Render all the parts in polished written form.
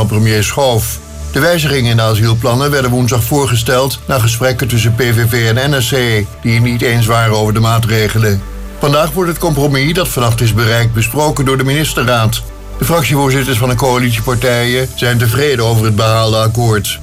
van premier Schoof. De wijzigingen in de asielplannen werden woensdag voorgesteld na gesprekken tussen PVV en NSC, die het niet eens waren over de maatregelen. Vandaag wordt het compromis dat vannacht is bereikt besproken door de ministerraad. De fractievoorzitters van de coalitiepartijen zijn tevreden over het behaalde akkoord.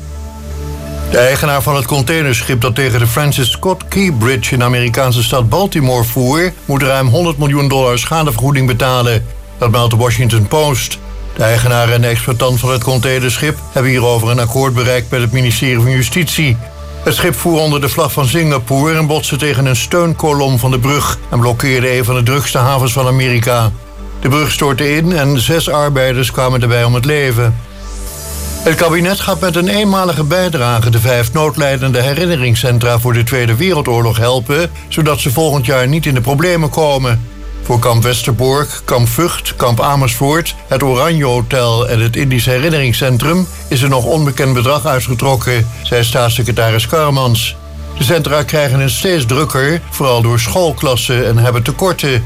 De eigenaar van het containerschip dat tegen de Francis Scott Key Bridge in de Amerikaanse stad Baltimore voer, moet ruim $100 miljoen schadevergoeding betalen. Dat meldt de Washington Post. De eigenaar en de exploitant van het containerschip hebben hierover een akkoord bereikt met het ministerie van Justitie. Het schip voer onder de vlag van Singapore en botste tegen een steunkolom van de brug en blokkeerde een van de drukste havens van Amerika. De brug stortte in en 6 arbeiders kwamen daarbij om het leven. Het kabinet gaat met een eenmalige bijdrage de 5 noodlijdende herinneringscentra voor de Tweede Wereldoorlog helpen, zodat ze volgend jaar niet in de problemen komen. Voor kamp Westerbork, kamp Vught, kamp Amersfoort, het Oranje Hotel en het Indisch Herinneringscentrum is er nog onbekend bedrag uitgetrokken, zei staatssecretaris Karmans. De centra krijgen het steeds drukker, vooral door schoolklassen en hebben tekorten.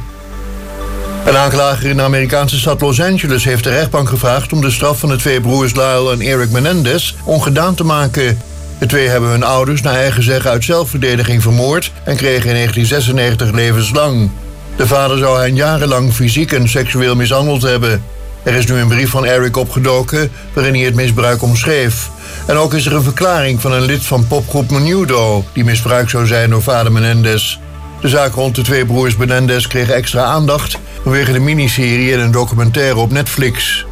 Een aanklager in de Amerikaanse stad Los Angeles heeft de rechtbank gevraagd om de straf van de 2 broers Lyle en Eric Menendez ongedaan te maken. De 2 hebben hun ouders naar eigen zeggen uit zelfverdediging vermoord en kregen in 1996 levenslang. De vader zou hen jarenlang fysiek en seksueel mishandeld hebben. Er is nu een brief van Eric opgedoken waarin hij het misbruik omschreef. En ook is er een verklaring van een lid van popgroep Menudo die misbruikt zou zijn door vader Menendez. De zaak rond de 2 broers Menendez kreeg extra aandacht vanwege de miniserie en een documentaire op Netflix.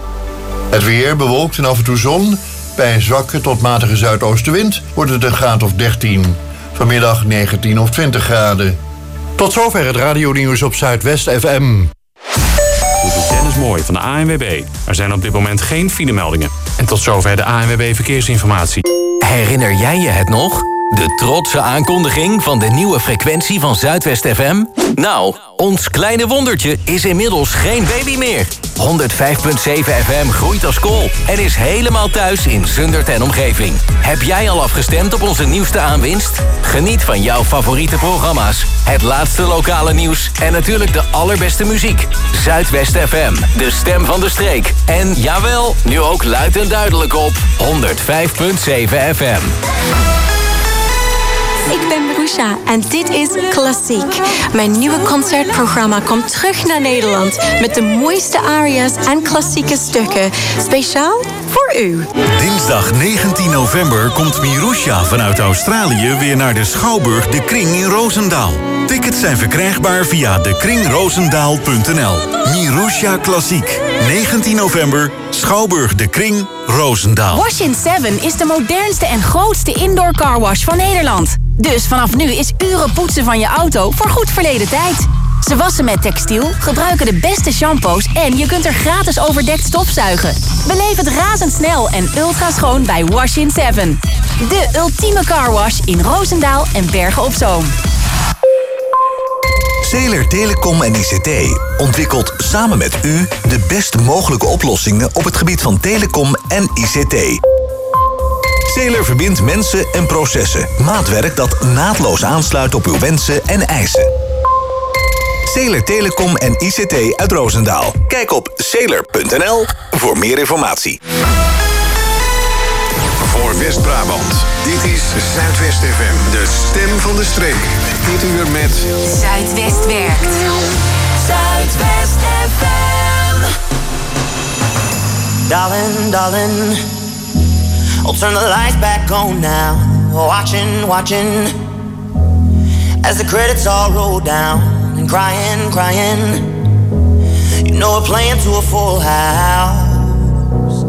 Het weer bewolkt en af en toe zon. Bij een zwakke tot matige zuidoostenwind wordt het een graad of 13. Vanmiddag 19 of 20 graden. Tot zover het radionieuws op Zuidwest FM. Dit is Dennis Mooij van de ANWB. Er zijn op dit moment geen filemeldingen. En tot zover de ANWB Verkeersinformatie. Herinner jij je het nog? De trotse aankondiging van de nieuwe frequentie van Zuidwest FM? Nou, ons kleine wondertje is inmiddels geen baby meer. 105.7 FM groeit als kool en is helemaal thuis in Zundert en omgeving. Heb jij al afgestemd op onze nieuwste aanwinst? Geniet van jouw favoriete programma's, het laatste lokale nieuws en natuurlijk de allerbeste muziek. Zuidwest FM, de stem van de streek. En jawel, nu ook luid en duidelijk op 105.7 FM. Ik ben Marusha en dit is Klassiek. Mijn nieuwe concertprogramma komt terug naar Nederland met de mooiste aria's en klassieke stukken. Speciaal voor u. Dinsdag 19 november komt Marusha vanuit Australië weer naar de Schouwburg De Kring in Roosendaal. Tickets zijn verkrijgbaar via dekringroosendaal.nl. Marusha Klassiek. 19 november, Schouwburg De Kring, Roosendaal. Wash-in 7 is de modernste en grootste indoor carwash van Nederland. Dus vanaf nu is uren poetsen van je auto voor goed verleden tijd. Ze wassen met textiel, gebruiken de beste shampoos en je kunt er gratis overdekt stofzuigen. Beleef het razendsnel en ultra schoon bij Wash-in 7. De ultieme carwash in Roosendaal en Bergen op Zoom. Zeeler Telecom en ICT ontwikkelt samen met u de best mogelijke oplossingen op het gebied van telecom en ICT. Zeeler verbindt mensen en processen. Maatwerk dat naadloos aansluit op uw wensen en eisen. Zeeler Telecom en ICT uit Roosendaal. Kijk op zeeler.nl voor meer informatie. Voor West-Brabant, dit is Zuidwest FM, de stem van de streek. Dit uur met Zuidwest werkt. Zuidwest FM. Darling, darling, I'll turn the lights back on now. Watching as the credits all roll down and crying. You know we're playing to a full house.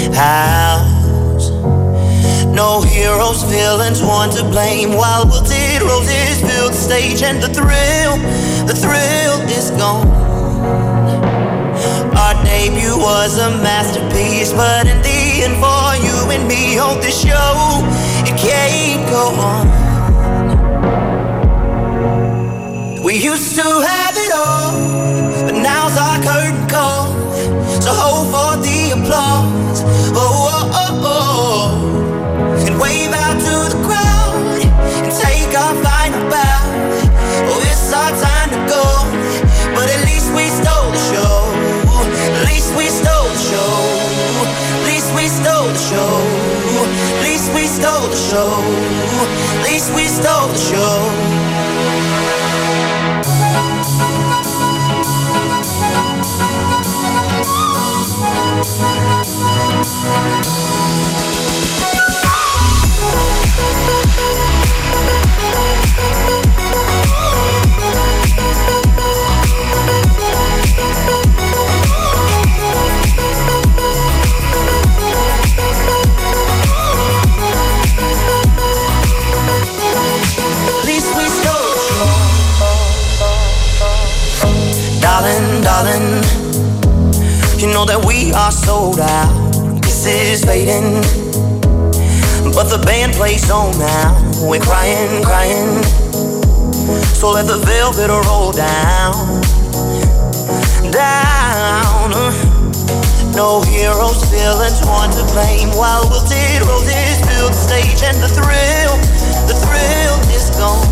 No heroes, villains, one to blame. While wilted roses fill the stage and the thrill is gone. Our debut was a masterpiece, but in the end for you and me on this show, it can't go on. We used to have it all, but now's our curtain call. So hold for the applause. Oh. And wave out to the crowd and take our final bow. Oh, it's our time to go, but at least we stole the show. At least we stole the show. At least stole the show. At least we stole the show. At least we stole the show. Darling, you know that we are sold out. This is fading, but the band plays on now. We're crying, crying, so let the velvet roll down, down. No heroes, villains, one to blame. While wilted roses fill the stage, and the thrill is gone.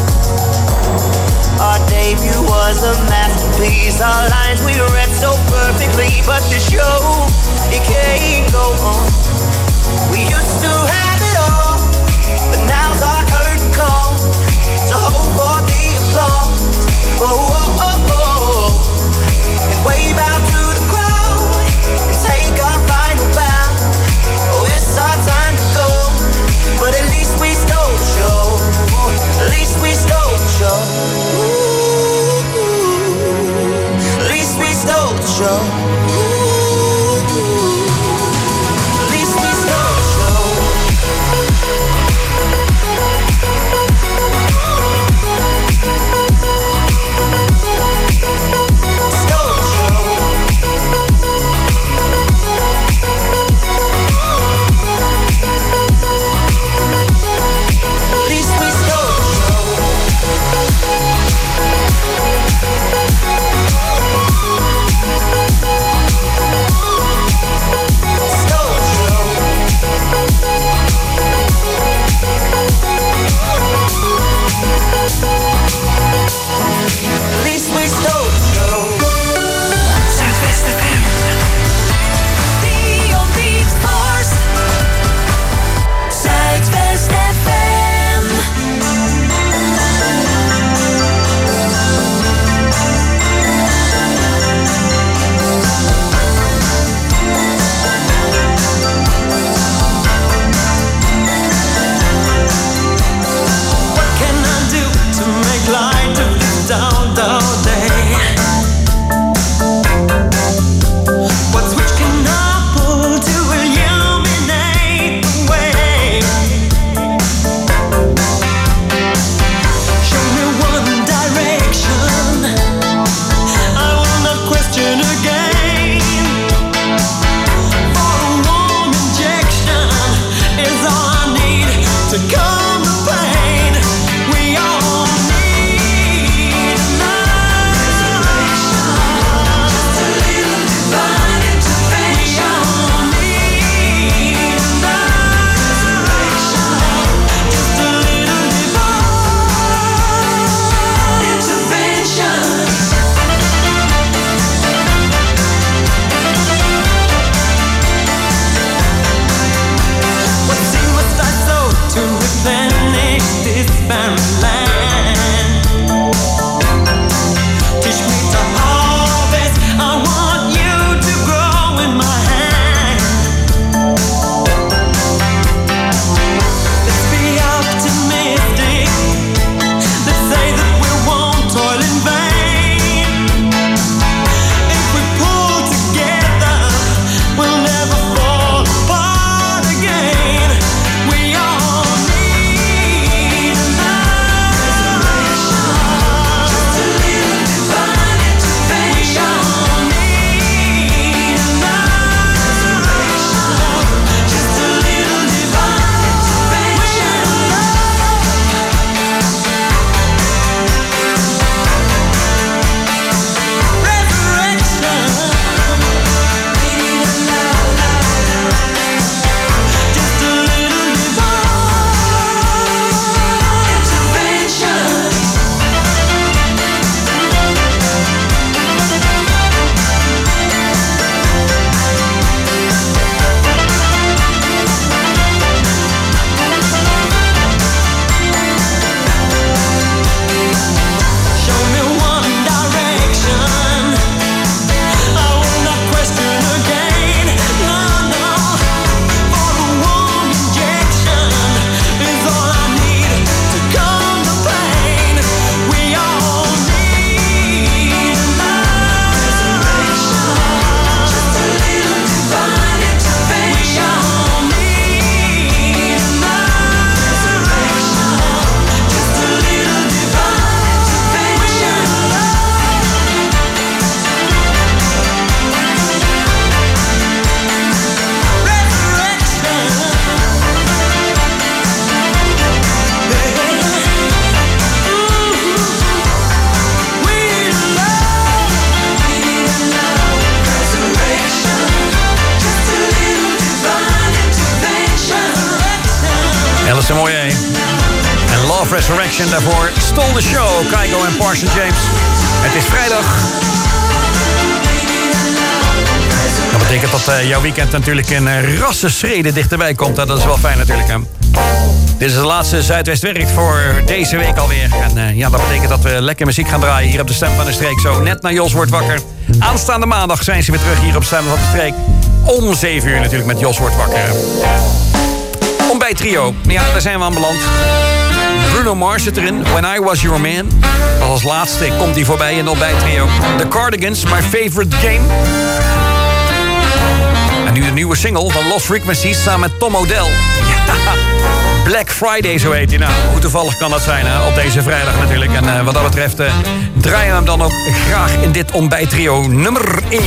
Our debut was a masterpiece. Our lines we read so perfectly, but the show, it can't go on. We used to have it all, but now's our curtain call. So hold for the applause. Oh, oh, oh, oh. And wave out to the crowd and take our final bow. Oh, it's our time to go, but at least we stole the show. At least we stole the show. At least we stole the show. is een mooie, hè? En Love Resurrection daarvoor. Stole the Show, Kygo en Parson James. Het is vrijdag. Dat betekent dat jouw weekend natuurlijk in rassenschreden dichterbij komt. Dat is wel fijn natuurlijk, hè? Dit is de laatste Zuidwest Werkt voor deze week alweer. En ja, dat betekent dat we lekker muziek gaan draaien hier op de Stem van de Streek. Zo net naar Jos Wordt Wakker. Aanstaande maandag zijn ze weer terug hier op Stem van de Streek. Om 7 uur natuurlijk met Jos Wordt Wakker. Ontbijttrio. Ja, daar zijn we aan beland. Bruno Mars zit erin. When I Was Your Man. Als laatste komt hij voorbij in de ontbijttrio. The Cardigans, My Favorite Game. En nu de nieuwe single van Lost Frequencies samen met Tom Odell. Ja, Black Friday, zo heet hij. Nou, hoe toevallig kan dat zijn, hè? Op deze vrijdag natuurlijk. En wat dat betreft draaien we hem dan ook graag in dit ontbijttrio nummer 1.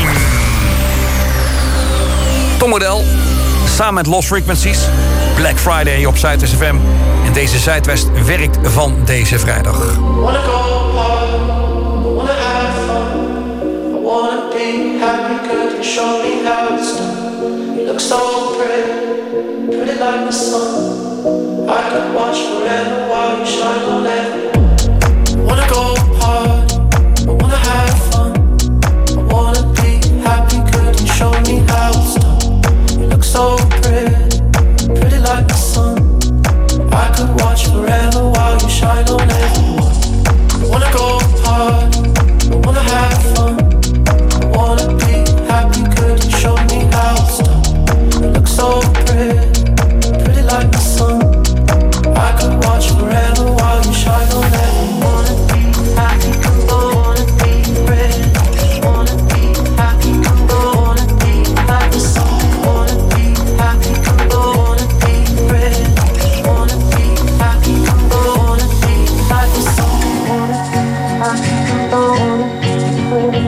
Tom Odell, samen met Lost Frequencies. Black Friday op Zuidwest FM. En deze Zuidwest Werkt van deze vrijdag. Wanna go hard, wanna have fun. I wanna be happy, could you show me how it's done? You look so pretty, pretty like the sun. I could watch forever while you shine on everyone. Wanna go hard, I wanna have fun. I wanna be happy, could you show me how it's done? You look so pretty, pretty like the sun. I could watch forever while you shine on everyone. I wanna go hard, I wanna have fun. I wanna be happy, could you show me how it's done? You look so pretty, pretty like the sun. I could watch forever while you shine on everyone. Wanna be happy, wanna be pretty. Wanna be happy, wanna be like the sun. Wanna be happy, wanna be pretty. Wanna be happy, wanna be like the sun. Wanna be happy, wanna be pretty.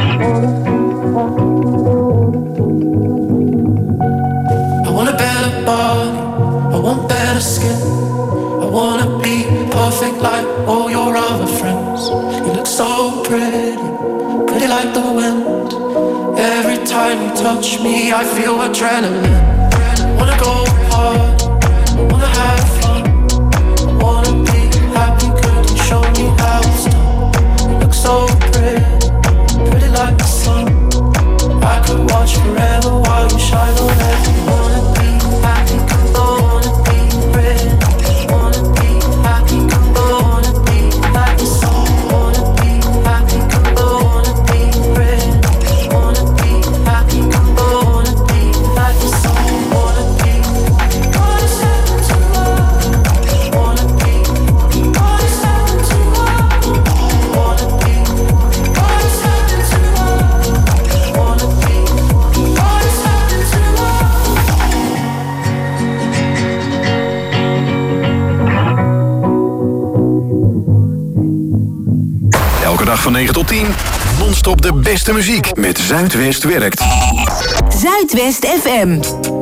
I want a better body, I want better skin. I wanna be perfect like all your other friends. You look so pretty, pretty like the wind. Every time you touch me, I feel adrenaline. I wanna go hard, I wanna have fun. I wanna be happy, could you show me how it's done? You look so pretty, pretty like the sun. I could watch forever while you shine on everyone. Wanna be happy, wanna be pretty. Wanna be happy, wanna be like the sun. Wanna be happy, wanna be pretty. Wanna be happy, wanna be like the sun. Wanna be, wanna step into love. Wanna be, wanna step into love. Wanna be, wanna step into love. Wanna be, wanna step into love. Elke dag van 9 tot 10. Non-stop de beste muziek met Zuidwest Werkt. Zuidwest FM.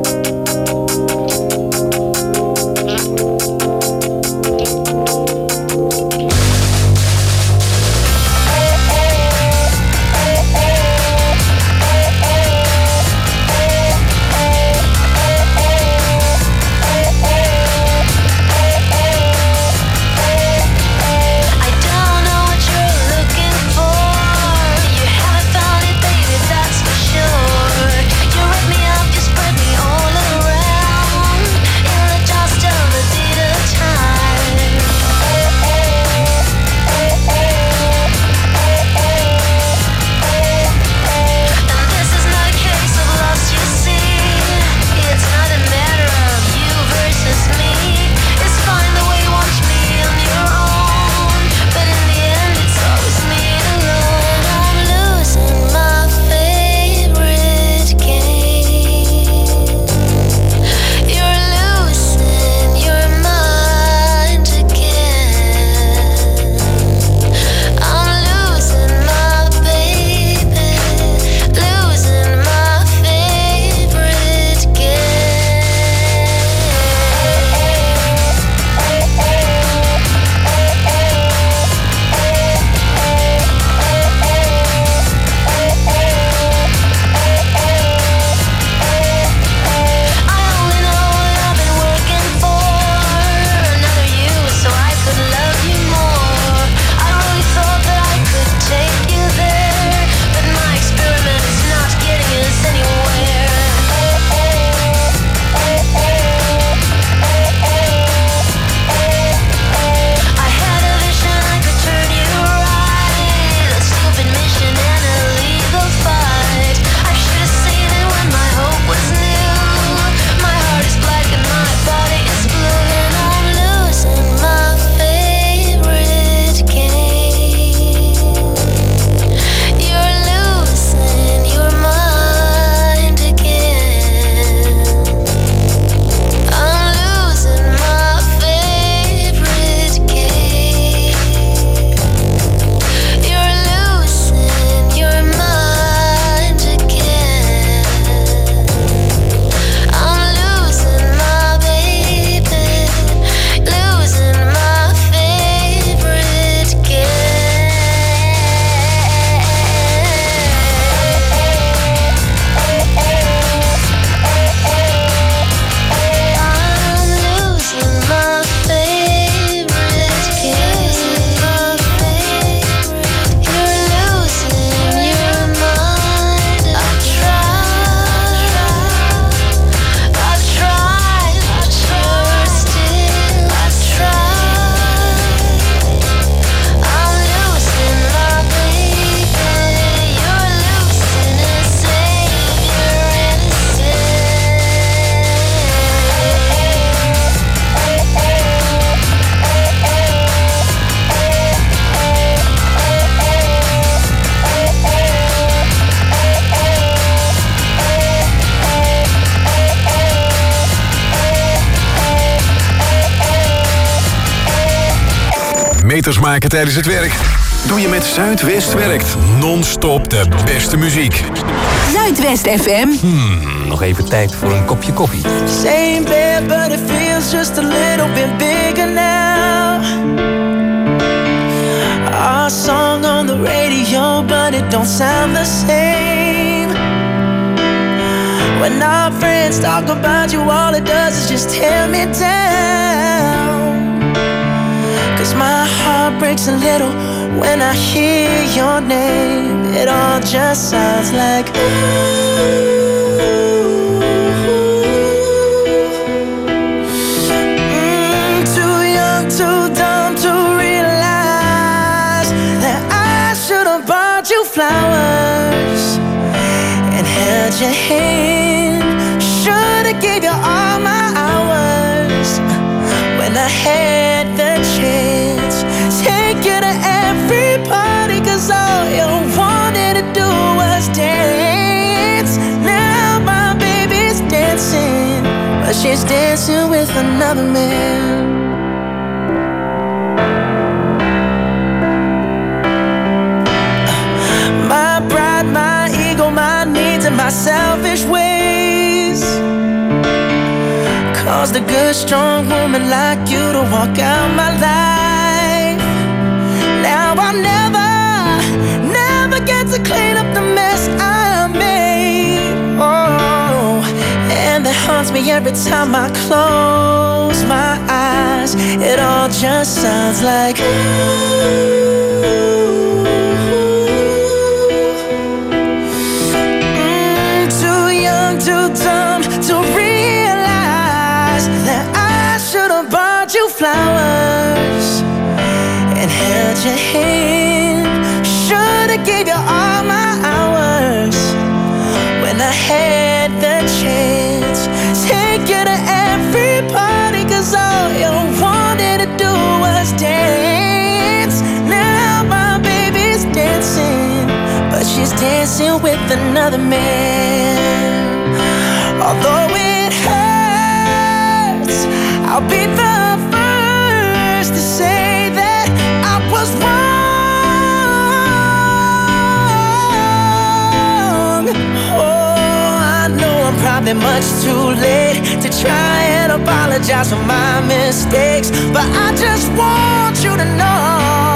I don't know what you're looking for. You haven't found it, baby, that's for sure. You rip me up, you spread me all around. meters maken tijdens het werk? Doe je met Zuidwest Werkt. Non-stop de beste muziek. Zuidwest FM. Nog even tijd voor een kopje koffie. Same bed, but it feels just a little bit bigger now. Our song on the radio, but it don't sound the same. When our friends talk about you, all it does is just tear me down. 'Cause my heart breaks a little when I hear your name. It all just sounds like too young, too dumb to realize that I should have bought you flowers and held your hand. Should have gave you all my hours when I had the chance. Take you to every party, 'cause all you wanted to do was dance. Now my baby's dancing, but she's dancing with another man. My pride, my ego, my needs and my selfish ways caused a good, strong woman like you to walk out my life. Now I'll never get to clean up the mess I made. Oh, and that haunts me every time I close my eyes. It all just sounds like too young, too dumb to realize that I should have bought you flowers and held your hand. Should've gave you all my hours when I had the chance. Take you to every party, 'cause all you wanted to do was dance. Now my baby's dancing, but she's dancing with another man. Although it hurts, I'll be the first to say that I was wrong. Oh, I know I'm probably much too late to try and apologize for my mistakes, but I just want you to know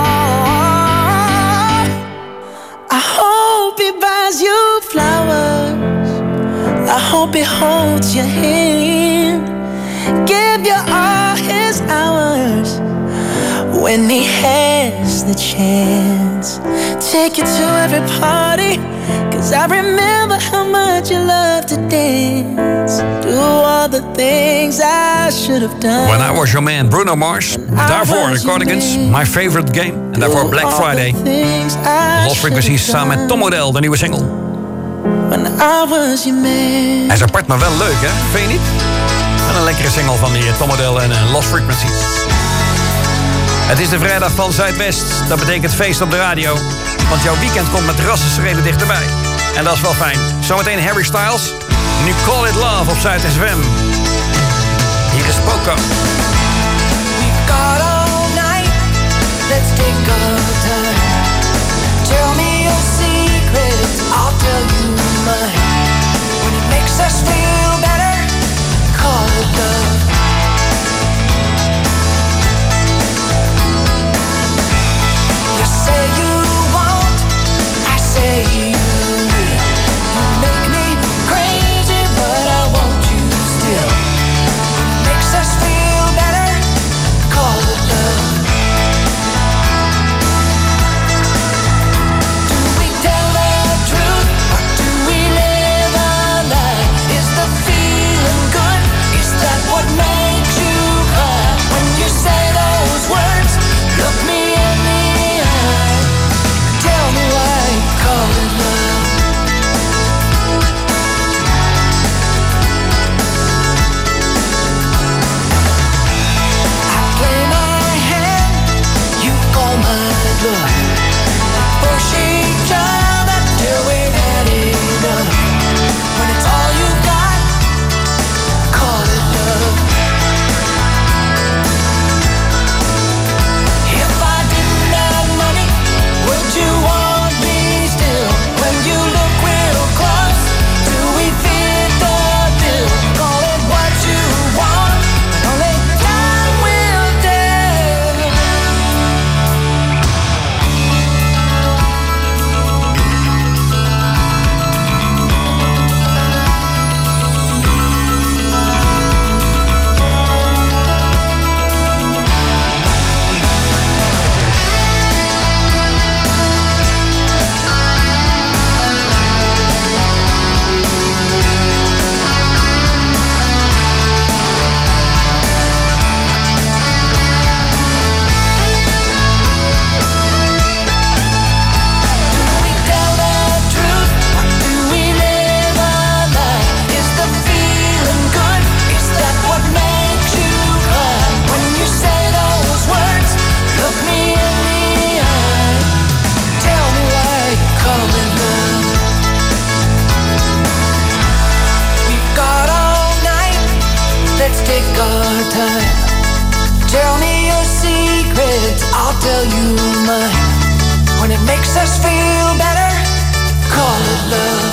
I hope he buys you flowers, I hope he holds your hand, give you all his hours when he has the chance. Take you to every party, 'cause I remember how much you love to dance. Do all the things I should have done. When I Was Your Man, Bruno Mars. Daarvoor de Cardigans, My Favorite Game. En daarvoor Black Friday. Lost Frequencies samen met Tom Odell, de nieuwe single. When I was your man. Hij is apart, maar wel leuk, hè? Vind je niet? En een lekkere single van die Tom Odell en Lost Frequencies. Het is de vrijdag van Zuidwest. Dat betekent feest op de radio. Want jouw weekend komt met rassenschreden dichterbij. En dat is wel fijn. Zometeen Harry Styles. Nu Call It Love op Zuid FM. Hier is Poco. We've got all night. Let's take our time. Tell me your secrets, I'll tell you mine. When it makes us feel better, call it love. You say you won't, I say you will. You make me crazy, but I want you still. When it makes us feel better, call it love. Do we tell the truth, or do we live a lie? Is the feeling let's take our time. Tell me your secrets, I'll tell you mine. When it makes us feel better, call it love.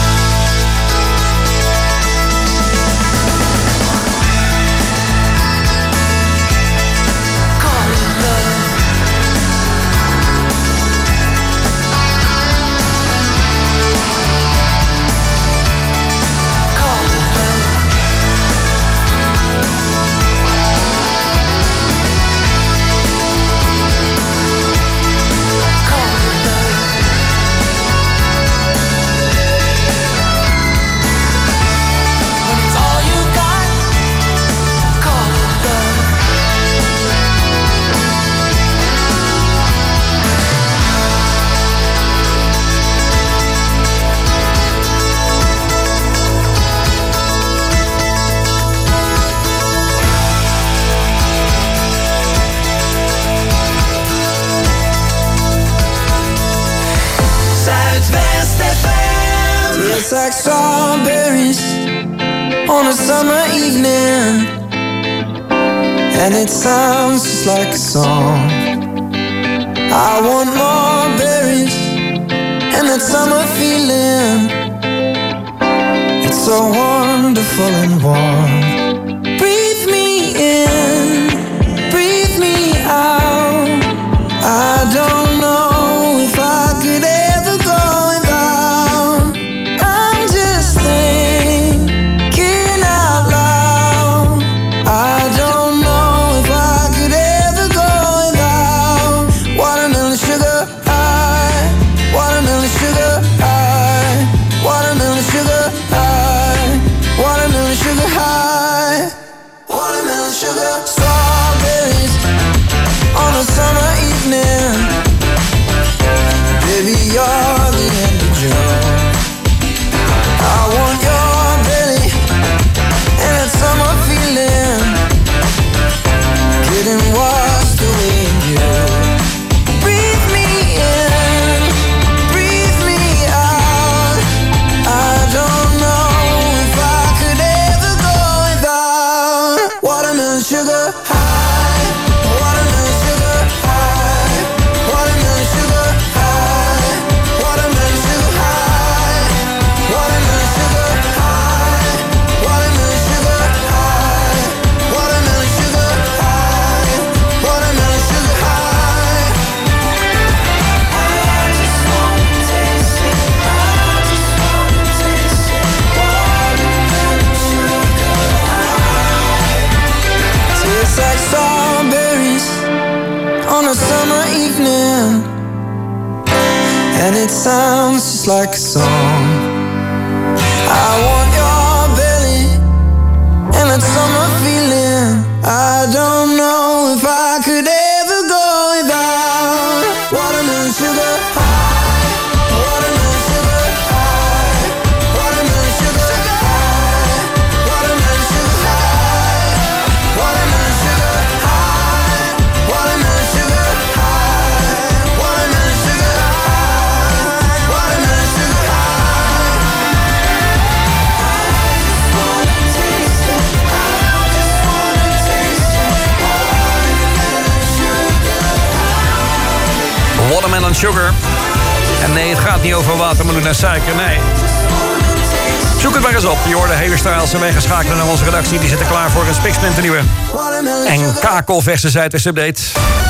It's like strawberries on a summer evening, and it sounds just like a song. I want more berries and that summer feeling. It's so wonderful and warm. Breathe me in, breathe me out. I don't know if I could ever go without. I'm just thinking out loud. I don't know if I could ever go without. Watermelon sugar high, watermelon sugar high, watermelon sugar high, watermelon sugar high, watermelon sugar. Strawberries on a summer evening. Baby, you're the end of June. I want your belly and that summer feeling, getting washed away in you. Breathe me in, breathe me out. I don't know if I could ever go without. Watermelon sugar high, watermelon sugar high, watermelon sugar high, watermelon sugar high, watermelon sugar high, watermelon sugar high, watermelon sugar high, watermelon sugar high. I just wanna taste it, I just wanna taste it. Watermelon sugar high. Tastes like strawberries on a summer evening, and it sounds just like a song. I want your belly and that summer feeling. I don't know if I could ever go without. Watermelon sugar high, watermelon sugar high, watermelon sugar high, watermelon sugar high, watermelon sugar high, watermelon sugar high, watermelon sugar high, watermelon sugar high. I just wanna taste it, I just wanna taste it. Watermelon Sugar. En nee, het gaat niet over watermeloen en suiker, nee. Zoek het maar eens op. Je hoort de hele Styles en wij gaan schakelen naar onze redactie. Die zitten klaar voor een spiksplinternieuwe en kakelverse Zuidwest Update.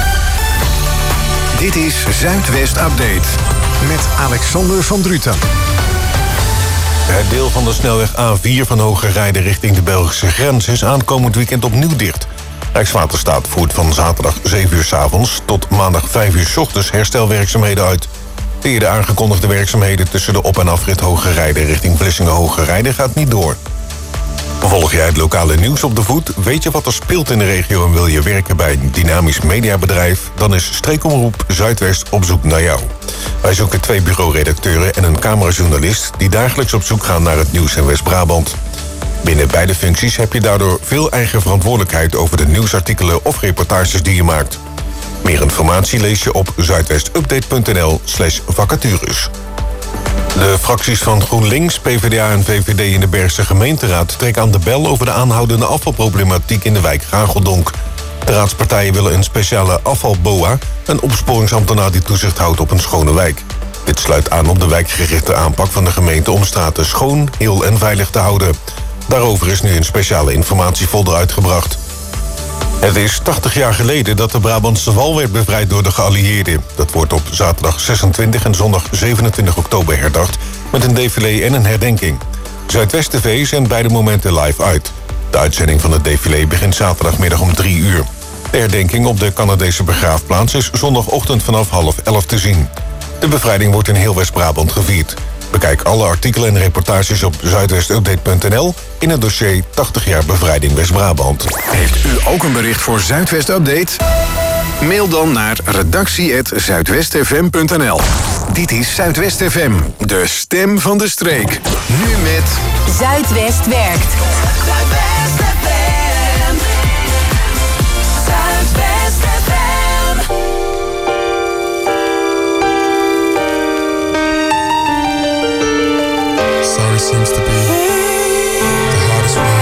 Dit is Zuidwest Update met Alexander van Druten. Het deel van de snelweg A4 van Hogerrijde richting de Belgische grens is aankomend weekend opnieuw dicht. Rijkswaterstaat voert van zaterdag 7 uur 's avonds tot maandag 5 uur 's ochtends herstelwerkzaamheden uit. De eerder aangekondigde werkzaamheden tussen de op- en afrit Hogerrijde richting Vlissingen-Hogerrijde gaat niet door. Volg jij het lokale nieuws op de voet? Weet je wat er speelt in de regio en wil je werken bij een dynamisch mediabedrijf? Dan is Streekomroep Zuidwest op zoek naar jou. Wij zoeken 2 bureauredacteuren en een camerajournalist die dagelijks op zoek gaan naar het nieuws in West-Brabant. Binnen beide functies heb je daardoor veel eigen verantwoordelijkheid over de nieuwsartikelen of reportages die je maakt. Meer informatie lees je op zuidwestupdate.nl/vacatures. De fracties van GroenLinks, PvdA en VVD in de Bergse gemeenteraad trekken aan de bel over de aanhoudende afvalproblematiek in de wijk Gageldonk. De raadspartijen willen een speciale afvalboa, een opsporingsambtenaar die toezicht houdt op een schone wijk. Dit sluit aan op de wijkgerichte aanpak van de gemeente om straten schoon, heel en veilig te houden. Daarover is nu een speciale informatiefolder uitgebracht. Het is 80 jaar geleden dat de Brabantse wal werd bevrijd door de geallieerden. Dat wordt op zaterdag 26 en zondag 27 oktober herdacht met een défilé en een herdenking. Zuidwest TV zendt beide momenten live uit. De uitzending van het défilé begint zaterdagmiddag om 3 uur. De herdenking op de Canadese begraafplaats is zondagochtend vanaf 10:30 te zien. De bevrijding wordt in heel West-Brabant gevierd. Bekijk alle artikelen en reportages op zuidwestupdate.nl in het dossier 80 jaar bevrijding West-Brabant. Heeft u ook een bericht voor Zuidwest Update? Mail dan naar redactie@zuidwestfm.nl. Dit is Zuidwest FM, de stem van de streek. Nu met Zuidwest werkt. Zuidwest FM. Zuidwest FM. Sorry seems to be the hardest one.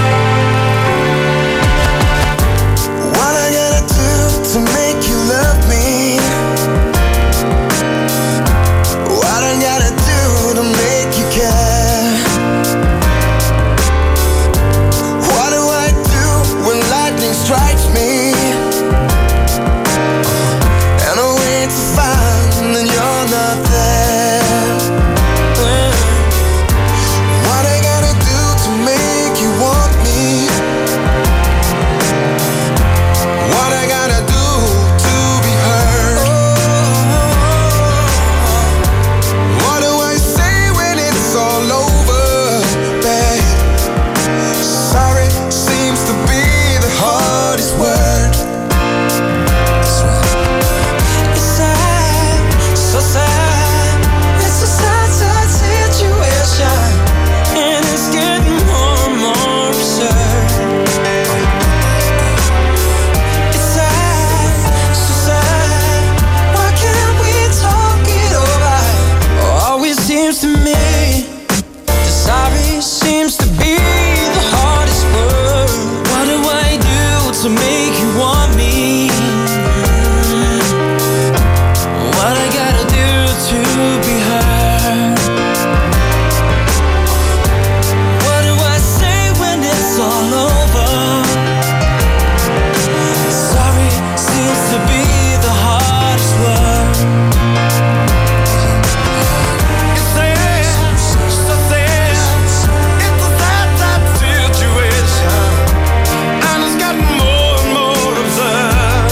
What I gotta do to make you love me? What I gotta do to make you care? What do I do when lightning strikes me? And I wait to find that you're not there. What I gotta do to make you want me? What I gotta do to be heard? What do I say when it's all over, babe? Sorry seems to be the hardest word. That's right. It's sad, so sad. It's a sad, sad situation, and it's getting more and more absurd. It's sad, so sad. Why can't we talk it over? Always seems to me the sorry seems to be the hardest word. What do I do to make you want me? What I gotta do to be heard? What do I say when it's all over? Sorry seems to be the hardest word. It's sad, so sad. It's a sad type situation, and it's gotten more and more absurd.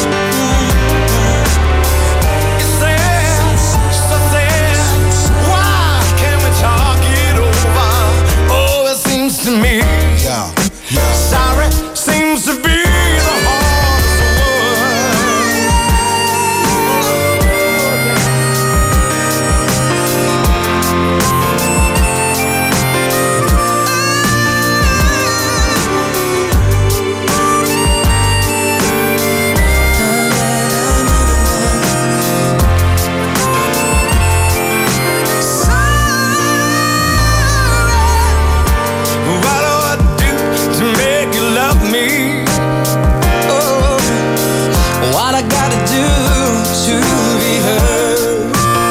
It's sad, so sad. Why can't we talk it over? Oh, it seems to me, sorry seems to be the hardest What do I do to make you love me? Oh, what I gotta do to be heard?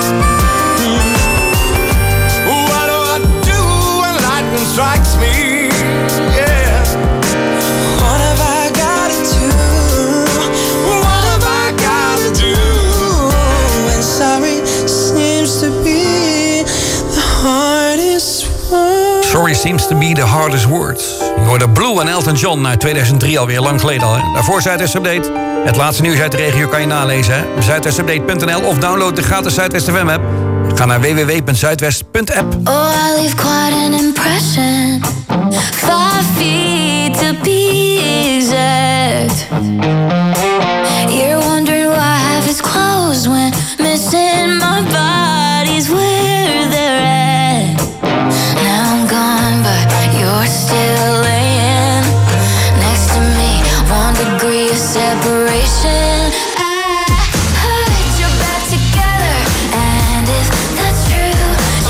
What do I do when lightning strikes me? Yeah. What have I gotta do? What have I gotta do? And sorry seems to be the hardest word. Sorry seems to be the hardest words. Je hoorde Blue en Elton John uit 2003 alweer, lang geleden al. Hè? Daarvoor Zuidwest Update. Het laatste nieuws uit de regio kan je nalezen. Hè? Zuidwestupdate.nl of download de gratis Zuidwest FM app. Ga naar www.zuidwest.app. Oh, I leave quite an impression. 5 feet to be exact. You're wondering why I have his clothes when missing my body's where they're at. Now I'm gone, but you're still laying next to me. 1 degree of separation. I put your back together, and if that's true,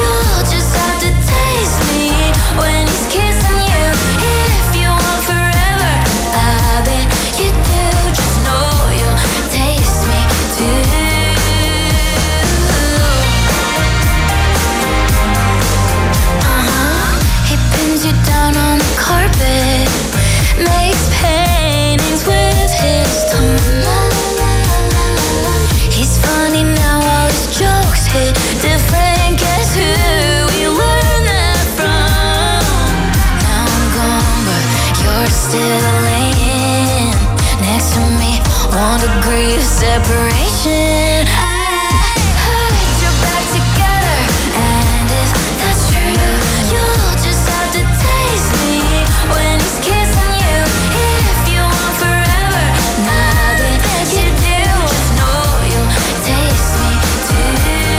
still laying next to me. 1 degree of separation. I heard you're back together, and if that's true, you'll just have to taste me when he's kissing you. If you want forever, now that you do, just know you'll taste me too.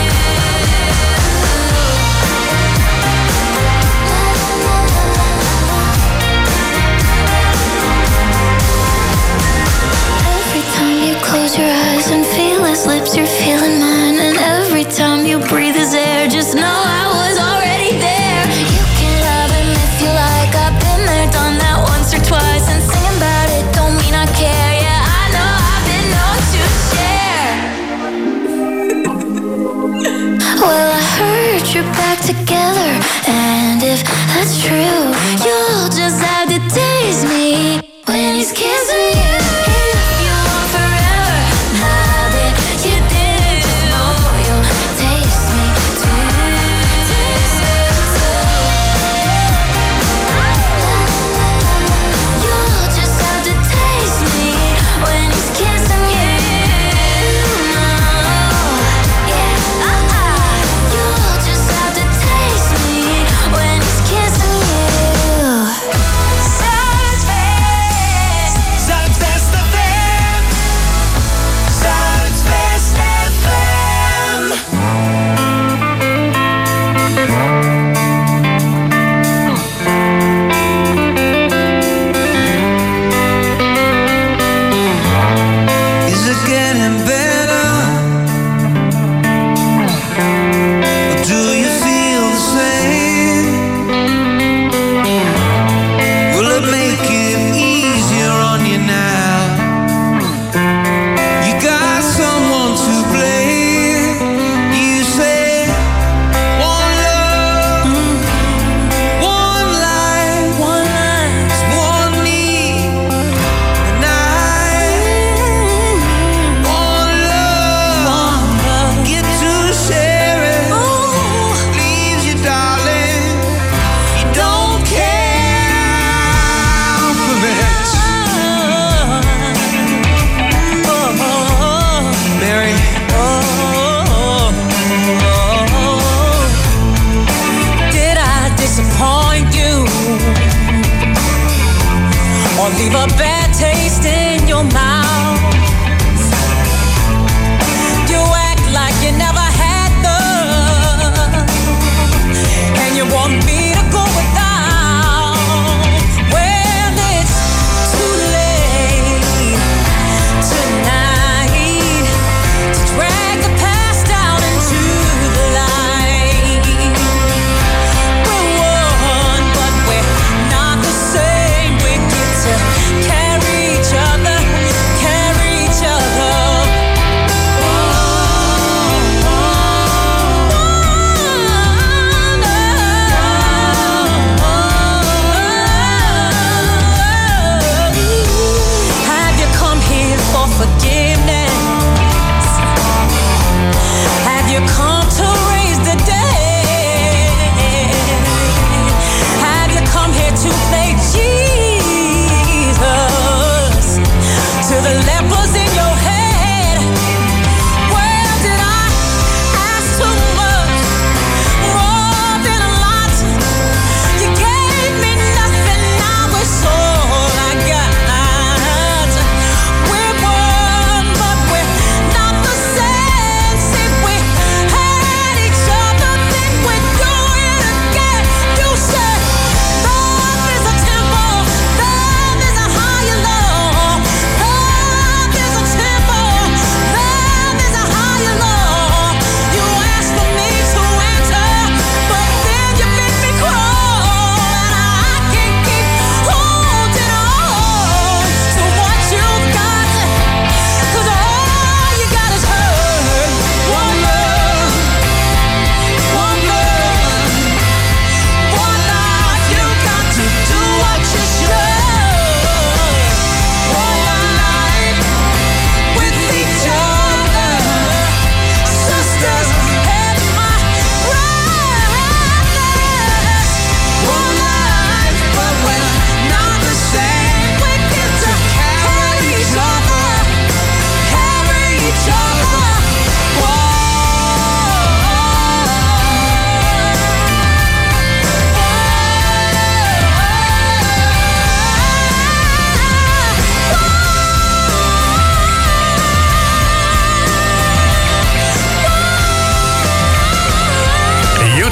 Every time you close your eyes and feel his lips, you're feeling mine. And every time you breathe his air, just know I was already there. You can love him if you like. I've been there, done that once or twice. And singing about it don't mean I care. Yeah, I know I've been known to share. Well, I heard you're back together, and if that's true, you'll just have to taste me when he's kissing you. If you want forever, now that you do, know you'll taste me too. You'll just have to taste me when he's kissing you. You'll just have to taste me when he's kissing you. Is it getting better? Or do you feel the same? Will it make it easier on you now? You got someone to blame. You say one love, one life, one need, and one love, get to share it. Leaves you, darling. You don't care for this. Mary. Did I disappoint you or leave a bad taste in your mouth? You act like you never had love, and you want me to go without. Well, it's too late tonight to drag the past down into the light. We're one, but we're not the same. We get to carry each other, carry each other.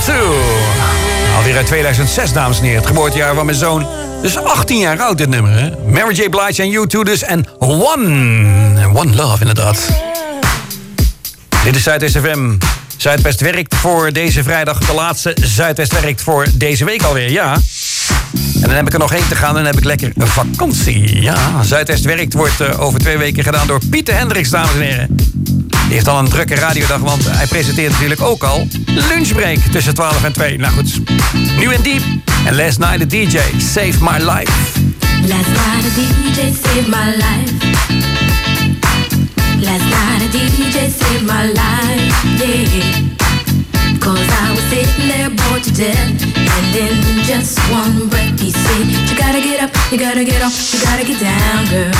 U2. Alweer uit 2006, dames en heren. Het geboortejaar van mijn zoon. Dus 18 jaar oud, dit nummer, hè? Mary J. Blige en U2 dus. En One Love, inderdaad. Dit is Zuidwest FM. Zuidwest werkt voor deze vrijdag. De laatste Zuidwest werkt voor deze week alweer, ja. En dan heb ik er nog één te gaan en dan heb ik lekker een vakantie. Ja, Zuidwest werkt wordt over 2 weken gedaan door Pieter Hendricks, dames en heren. Die heeft al een drukke radiodag, want hij presenteert natuurlijk ook al Lunchbreak tussen 12 en 2. Nou goed, New and Deep en Last Night the DJ Saved My Life. Last night a DJ saved my life. Last night a DJ saved my life, yeah. 'Cause I was sitting there bored to death, and in just one breath he said, you gotta get up, you gotta get off, you gotta get down, girl.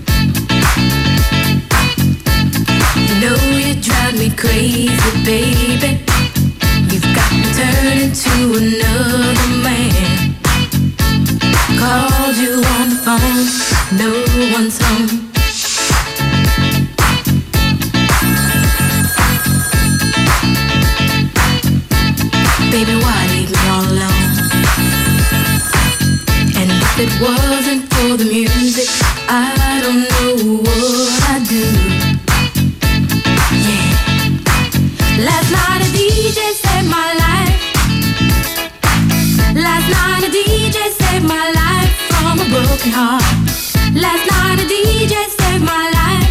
You know you drive me crazy, baby. You've got to turn into another man. Called you on the phone, no one's home. Baby, why leave me all alone? And if it wasn't for the music, I don't know what I'd do. Yeah. Last night a DJ saved my life. Last night a DJ saved my life from a broken heart. Last night a DJ saved my life.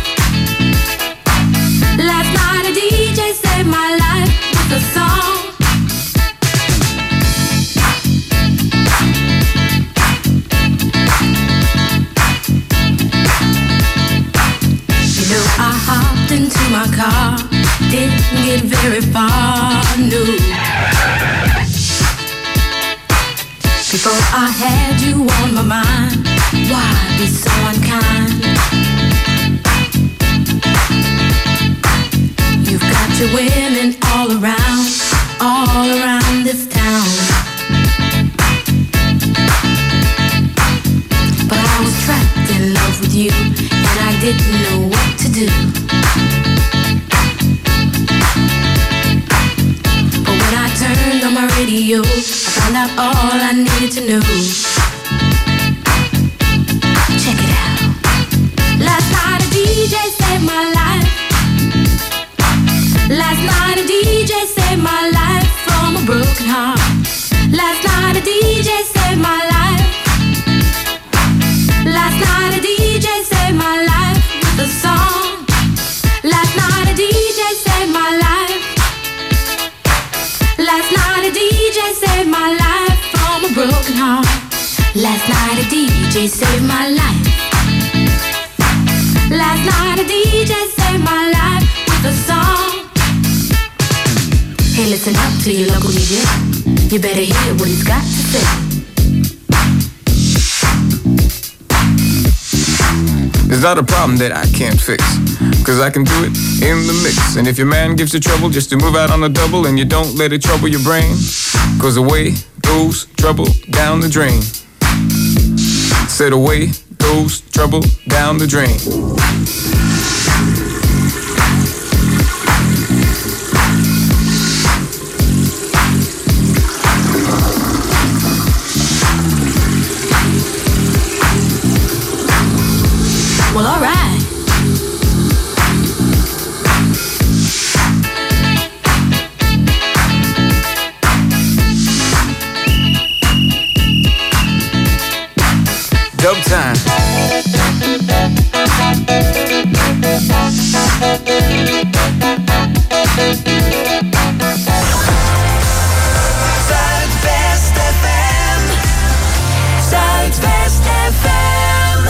Last night a DJ saved my life with a song. I hopped into my car, didn't get very far, no. Before I had you on my mind, why be so unkind? You've got your women all around this town. But I was trapped in love with you, and I didn't know what to do. But when I turned on my radio, I found out all I needed to know. Check it out. Last night a DJ saved my life. Last night a DJ saved my life from a broken heart. Last night a DJ saved my life. Last night a DJ saved my life with a song. Last night a DJ saved my life. Last night a DJ saved my life from a broken heart. Last night a DJ saved my life. Last night a DJ saved my life with a song. Hey, listen up to your local DJ. You better hear what he's got to say. It's not a problem that I can't fix, 'cause I can do it in the mix. And if your man gives you trouble, just to move out on the double, and you don't let it trouble your brain, 'cause away goes trouble down the drain. Said away goes trouble down the drain. Well, all right. Dub time. Zuidwest FM. Zuidwest FM.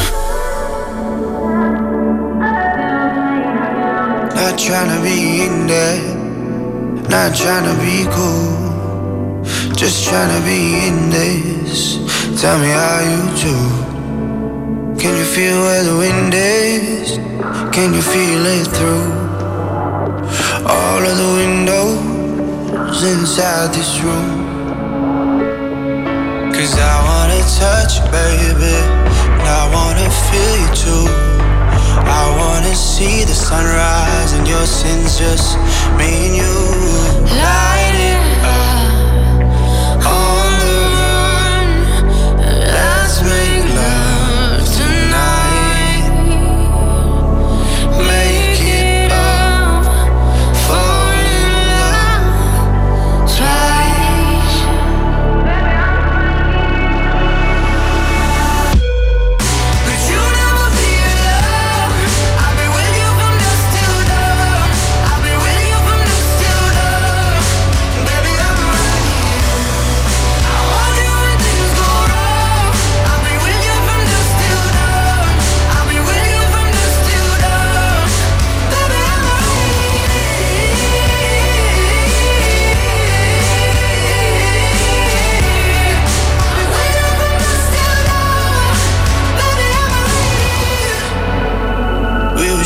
Not tryna be in there, not tryna be cool, just tryna be in this. Tell me how you do. Can you feel where the wind is? Can you feel it through all of the windows inside this room? 'Cause I wanna touch you, baby, and I wanna feel you too. I wanna see the sunrise and your sins, just me and you. Light it up,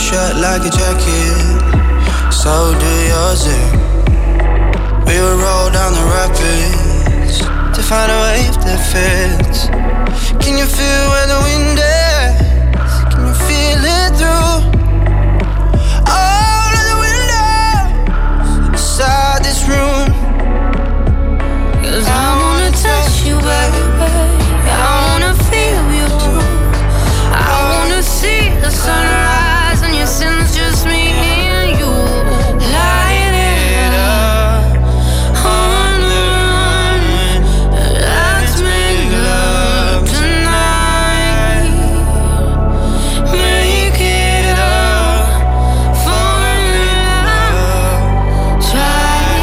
shirt like a jacket, so do yours. We will roll down the rapids to find a wave that fits. Can you feel where the wind is? Can you feel it through all of the windows inside this room? 'Cause I wanna touch you, baby. I wanna feel you too. I wanna see the sunrise and your sins, just me and you. Light it up on the run. Let's make love tonight. Make it up for love. Try.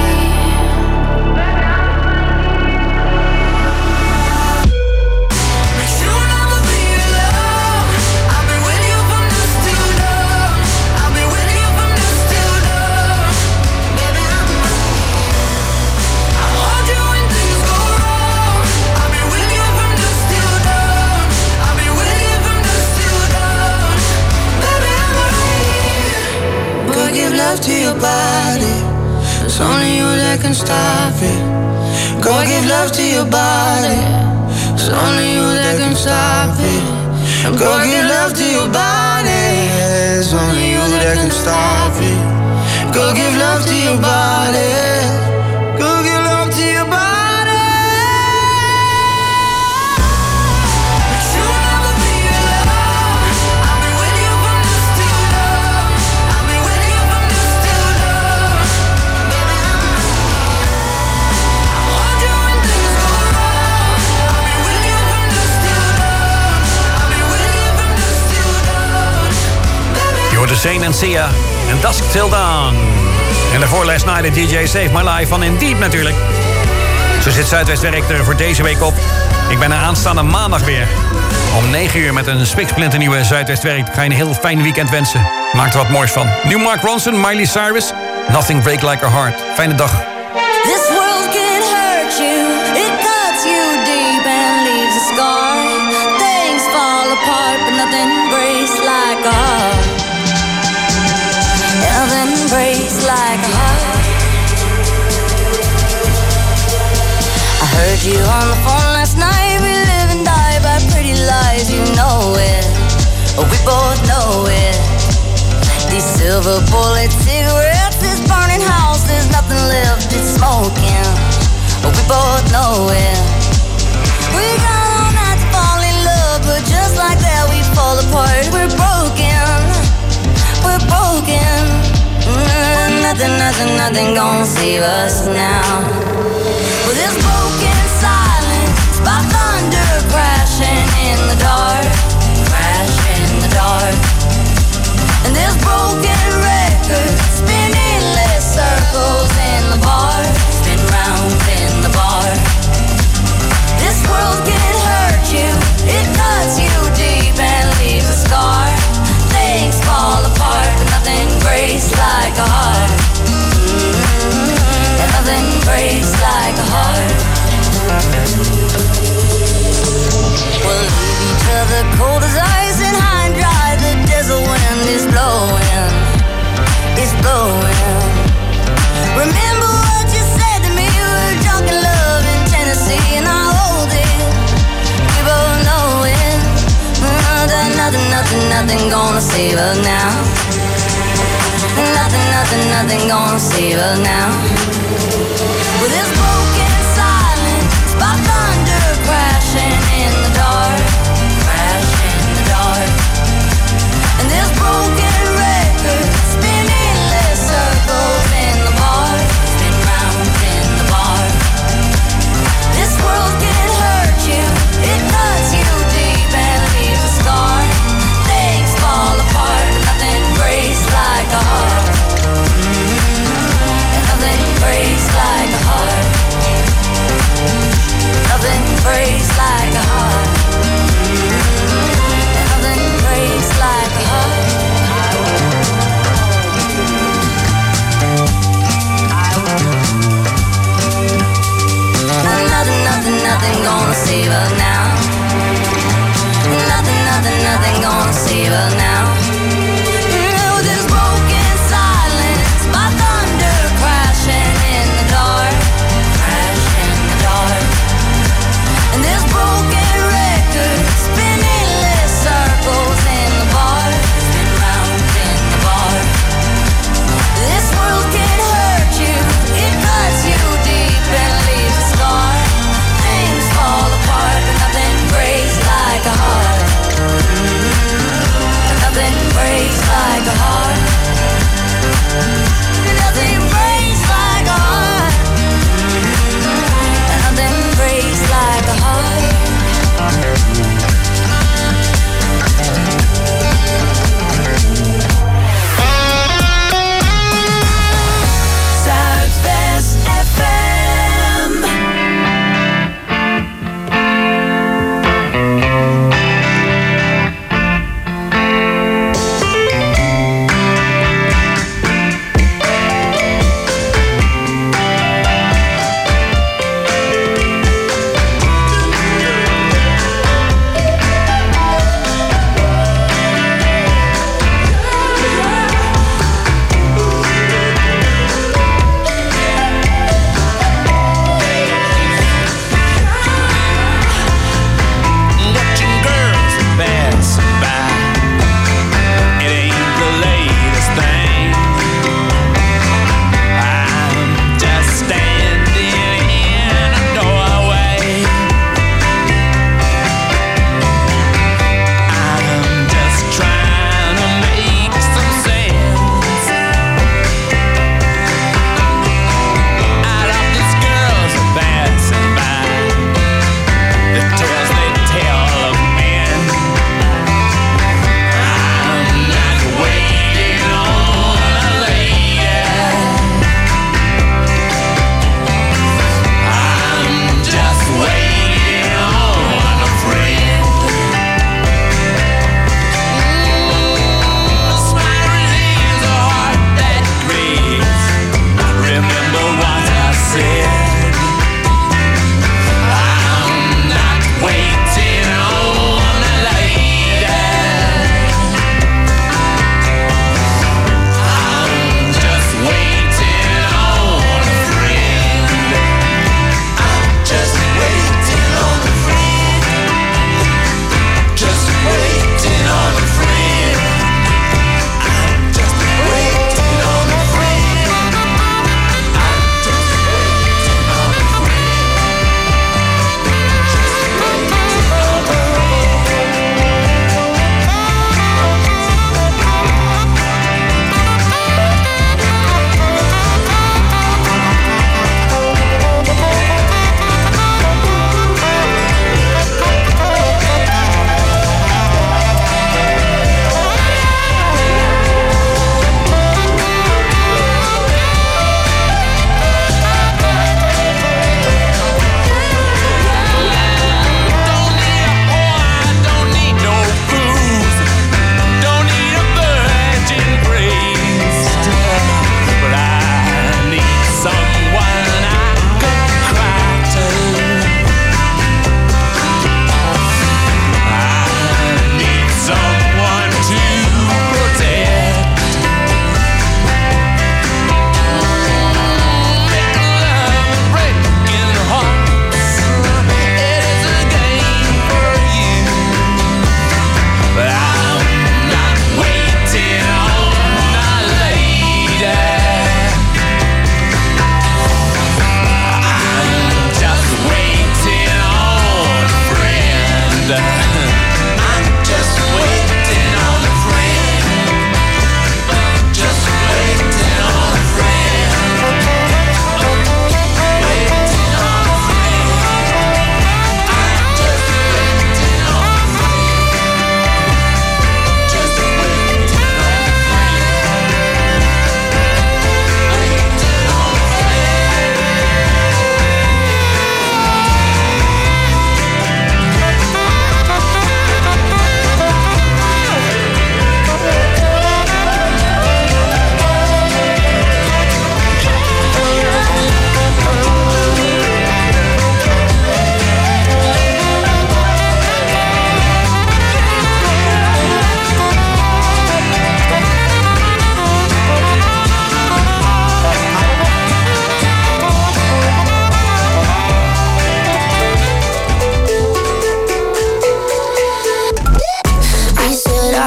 To your body, it's only you that can stop it. Go give love to your body, it's only you that can stop it. Go give love to your body, it's only you that can stop it. Go give love to your body, go give love to your body. De Zayn en Sia en Dusk Till Dawn. En daarvoor Last Night de DJ Save My Life van Indeed natuurlijk. Zo zit Zuidwestwerk er voor deze week op. Ik ben er aanstaande maandag weer. Om 9 uur met een spiksplinternieuwe Zuidwestwerk. Ik ga je een heel fijn weekend wensen. Maak er wat moois van. Nu Mark Ronson, Miley Cyrus. Nothing Break Like a Heart. Fijne dag. This world can hurt you. It cuts you deep and leaves a scar. Things fall apart but nothing breaks like a heart. Nothing breaks like a heart. I heard you on the phone last night. We live and die by pretty lies, you know it. Oh, we both know it. These silver bullet cigarettes, this burning house, there's nothing left, it's smoking. Oh, we both know it. We got all night to fall in love, but just like that we fall apart. We're broken. We're broken. Nothing gonna save us now. Well, this broken silence by thunder crashing in the dark, crash in the dark. And this broken record spinning less circles in the bar, spin round in the bar. This world can hurt you, it cuts you deep and leaves a scar. Things fall apart, but nothing breaks like a heart. And nothing breaks like a heart. We'll leave each other cold as ice and high and dry. The desert wind is blowing, it's blowing. Remember what you said to me? We were drunk in love in Tennessee, and I hold it. We both know it. Nothing gonna save us now. Nothing gonna save us now. With this broken silence by thunder crashing in the dark, crash in the dark. And this broken record spinning less circles in the bar, spin round in the bar. This world can hurt you, it cuts you deep and leaves a scar. Things fall apart, but nothing breaks like a heart. And nothing breaks like a heart. Nothing breaks like a heart. And nothing breaks like a heart. Nothing gonna save us now. Nothing gonna save us now.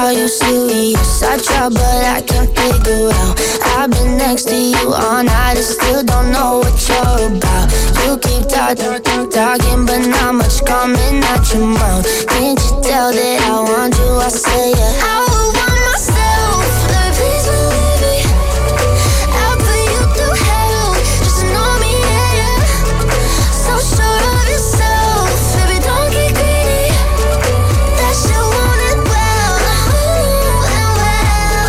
Are you serious? I try, but I can't figure out. I've been next to you all night and still don't know what you're about. You keep talking, but not much coming out your mouth. Can't you tell that I want you? I say yeah. I would want myself, but please believe me. I'll put you through hell, just to know me, yeah, yeah. So sure of yourself, baby, don't get greedy. That shit want it well, and well.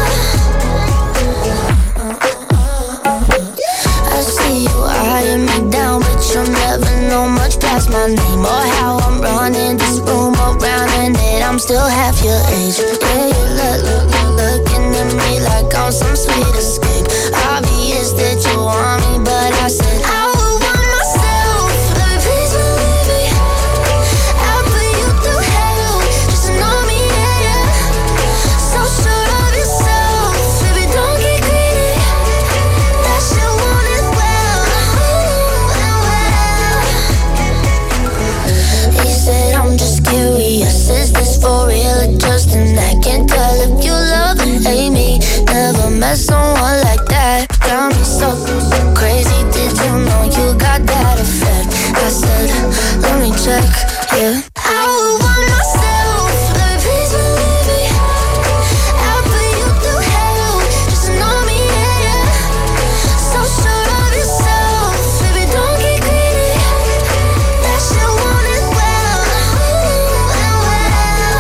I see you eyeing me down, but you'll never know much past my name or how I'm running this room around, and that I'm still half your age. Yeah, you looking at me like I'm some sweet escape. Obvious that you want me, but I said I would want myself, but please believe me. I'll put you through hell, just to know me, yeah, yeah. So sure of yourself, baby, don't get greedy. That shit want it well, and well. He said I'm just curious, is this for real or just an act? Can't tell if you love and hate me. Never met someone like that. Got me so crazy, did you know you got that effect? I said, let me check, yeah. I would want myself, but please believe me. I'll put you through hell, just to know me, yeah, yeah. So sure of yourself, baby, don't get greedy. That shit want it well, and well.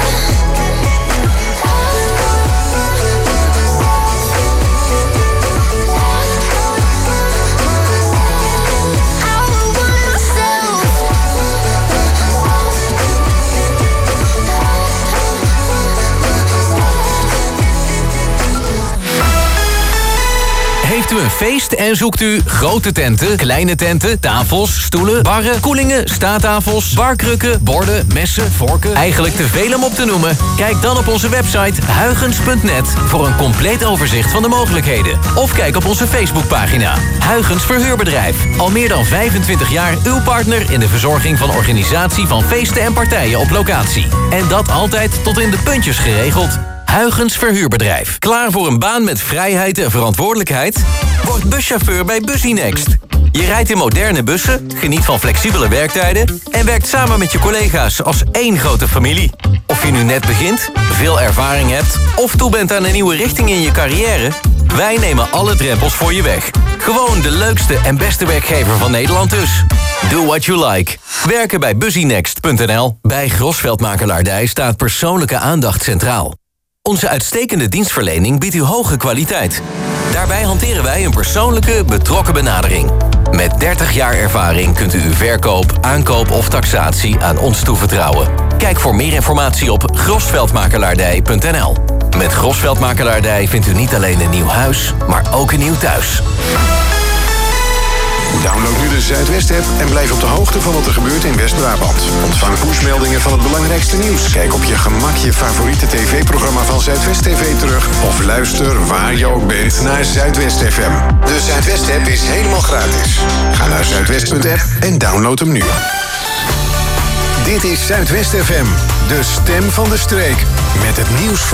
I would want myself. Heeft u een feest en zoekt u grote tenten, kleine tenten, tafels, stoelen, barren, koelingen, staattafels, barkrukken, borden, messen, vorken? Eigenlijk te veel om op te noemen? Kijk dan op onze website huygens.net voor een compleet overzicht van de mogelijkheden. Of kijk op onze Facebookpagina. Huygens Verhuurbedrijf. Al meer dan 25 jaar uw partner in de verzorging van organisatie van feesten en partijen op locatie. En dat altijd tot in de puntjes geregeld. Huygens Verhuurbedrijf. Klaar voor een baan met vrijheid en verantwoordelijkheid? Word buschauffeur bij Busynext. Je rijdt in moderne bussen, geniet van flexibele werktijden en werkt samen met je collega's als één grote familie. Of je nu net begint, veel ervaring hebt of toe bent aan een nieuwe richting in je carrière, wij nemen alle drempels voor je weg. Gewoon de leukste en beste werkgever van Nederland dus. Do what you like. Werken bij Busynext.nl. Bij Grosveld Makelaardij staat persoonlijke aandacht centraal. Onze uitstekende dienstverlening biedt u hoge kwaliteit. Daarbij hanteren wij een persoonlijke, betrokken benadering. Met 30 jaar ervaring kunt u uw verkoop, aankoop of taxatie aan ons toevertrouwen. Kijk voor meer informatie op grosveldmakelaardij.nl. Met Grosveld Makelaardij vindt u niet alleen een nieuw huis, maar ook een nieuw thuis. Download nu de Zuidwest-app en blijf op de hoogte van wat er gebeurt in West-Brabant. Ontvang pushmeldingen van het belangrijkste nieuws. Kijk op je gemak je favoriete tv-programma van Zuidwest TV terug. Of luister waar je ook bent naar Zuidwest FM. De Zuidwest-app is helemaal gratis. Ga naar zuidwest.app en download hem nu. Dit is Zuidwest FM, de stem van de streek. Met het nieuws van